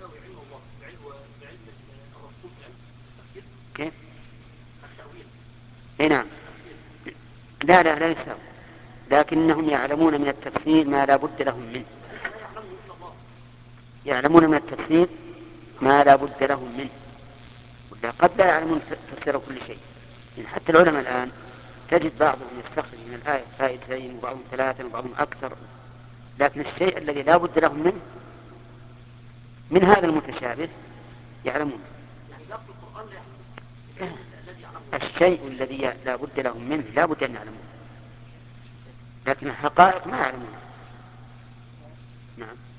كيف؟ اي نعم. لا يساوي، لكنهم يعلمون من التفسير ما لا بد لهم منه. يعلمون من التفسير ما لا بد لهم منه، ولا قد لا يعلمون تفسير كل شيء. يعني حتى العلماء الآن تجد بعضهم يستخرج من الآية فائدتين وبعضهم ثلاثة وبعضهم أكثر، لكن الشيء الذي لا بد لهم منه من هذا المتشابه يعلمون. الشيء الذي لا بد لهم منه لا بد أن يعلمون، لكن الحقائق ما يعلمون. نعم.